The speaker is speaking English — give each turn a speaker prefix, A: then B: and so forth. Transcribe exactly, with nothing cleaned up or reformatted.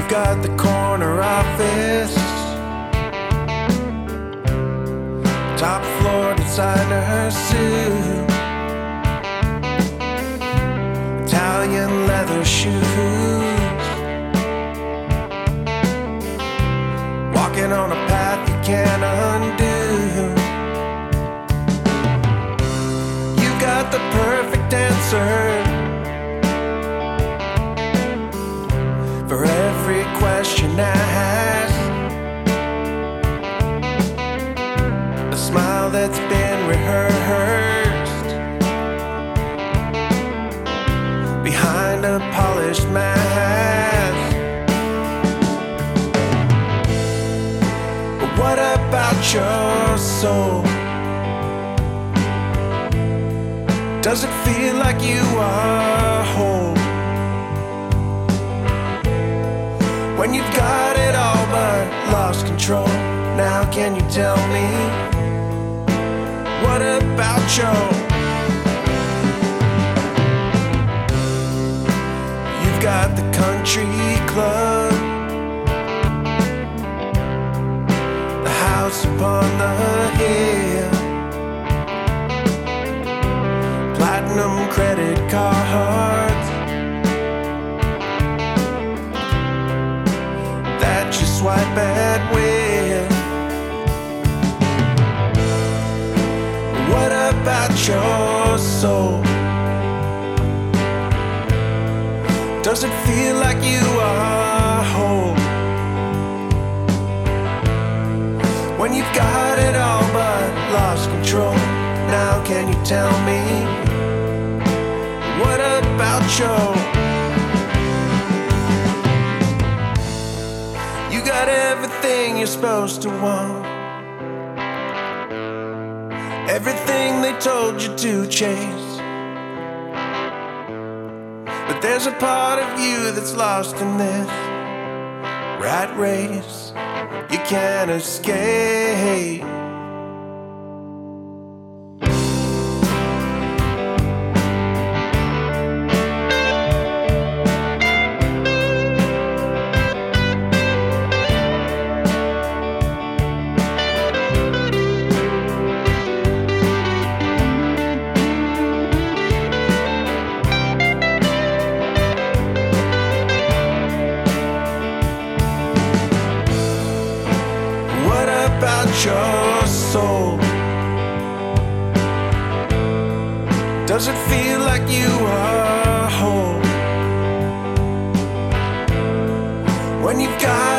A: You've got the corner office, top floor designer suit, Italian leather shoes, walking on a path you can't undo. You got the perfect answer for every question asked, a smile that's been rehearsed behind a polished mask. But what about your soul? Does it feel like you are whole? When you've got it all but lost control, now can you tell me, what about your? You've got the country club, the house upon the hill, platinum credit cards that you swipe at will. What about your soul? Does it feel like you are whole? When you've got it all but lost control, now can you tell me, what about your? You got everything you're supposed to want, everything they told you to chase, but there's a part of you that's lost in this rat race you can't escape. About your soul, does it feel like you are whole? When you've got